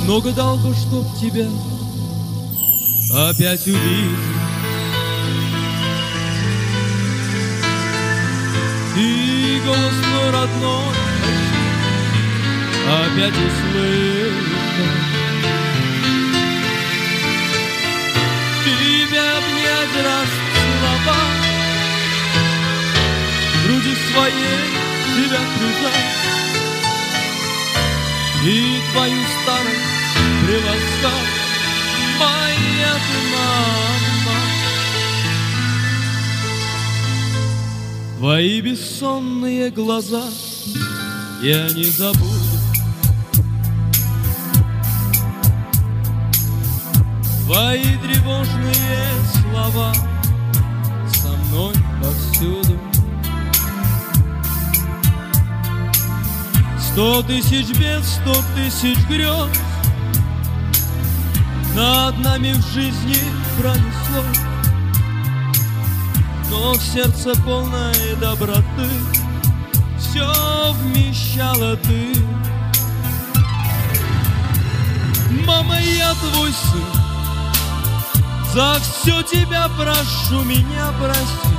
много дал бы, чтоб тебя опять увидеть. И голос твой родной опять услышать. Тебя обнять, расцеловать, в груди своей тебя прижать и твою старость приласкать, моя ты мама. Твои бессонные глаза я не забуду. Твои тревожные слова со мной повсюду. 100 тысяч бед, 100 тысяч грез над нами в жизни пронеслось, но в сердце полной доброты все вмещала ты. Мама, я твой сын, за все тебя прошу, меня прости.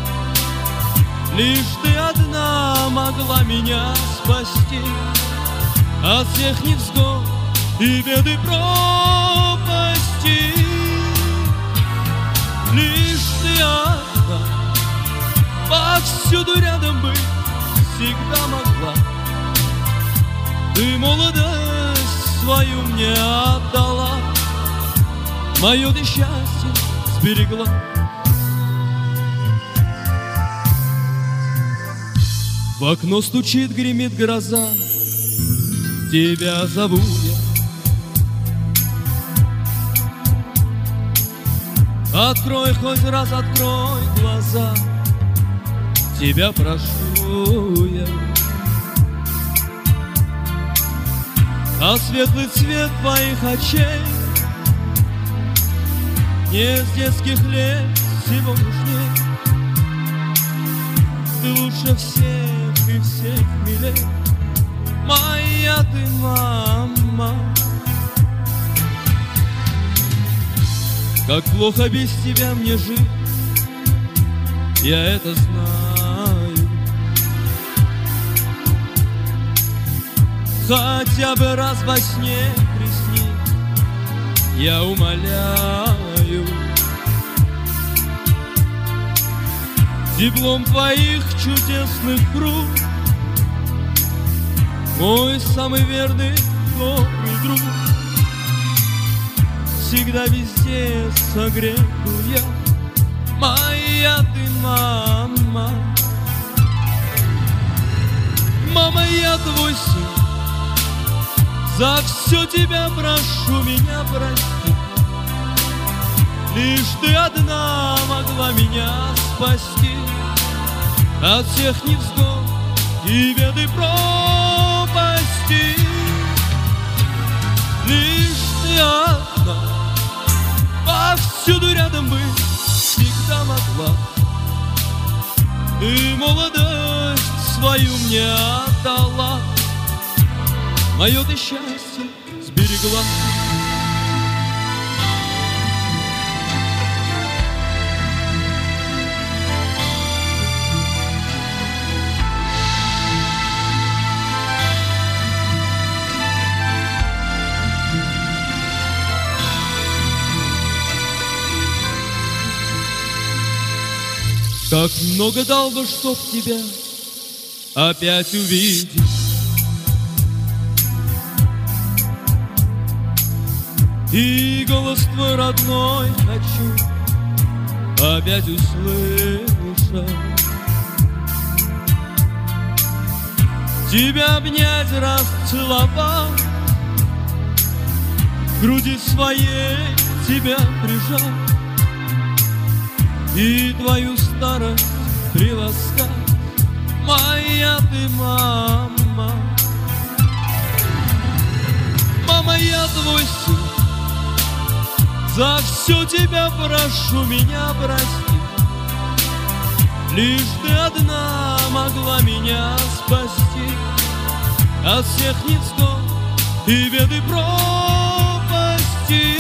Лишь ты одна могла меня спасти от всех невзгод и беды пропасти. Лишь ты одна повсюду рядом быть всегда могла. Ты молодость свою мне отдала, мое ты счастье сберегла. В окно стучит, гремит гроза, тебя зову я. Открой хоть раз, открой глаза, тебя прошу я. А светлый цвет твоих очей не с детских лет сегодняшних. Ты лучше всех и всех милей, моя ты мама. Как плохо без тебя мне жить, я это знаю. Хотя бы раз во сне присни, я умоляю. Диплом твоих чудесных рук, мой самый верный, добрый друг, всегда везде согрету я, моя ты мама. Мама, я твой сын, за все тебя прошу, меня прости. Лишь ты одна могла меня спасти от всех невзгод и беды пропасти. Лишь ты одна повсюду рядом быть всегда могла. Ты молодость свою мне отдала, мое ты счастье сберегла. Как много дал бы, чтоб тебя опять увидеть. И голос твой родной хочу опять услышать. Тебя обнять, расцеловать, в груди своей тебя прижать и твою старость приласкать, моя ты мама. Мама, я твой сын, за все тебя прошу, меня прости. Лишь ты одна могла меня спасти от всех невзгод и беды пропасти. спасти.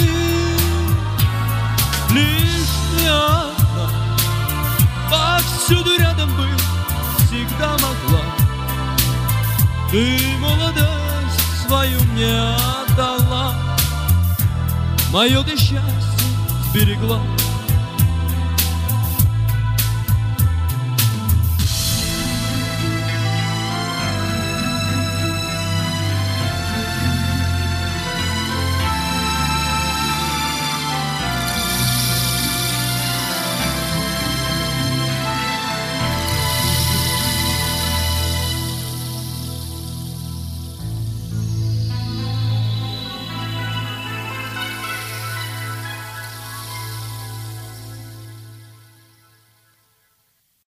Лишь ты одна повсюду рядом быть всегда могла. Ты молодость свою мне отдала, мое ты счастье сберегла.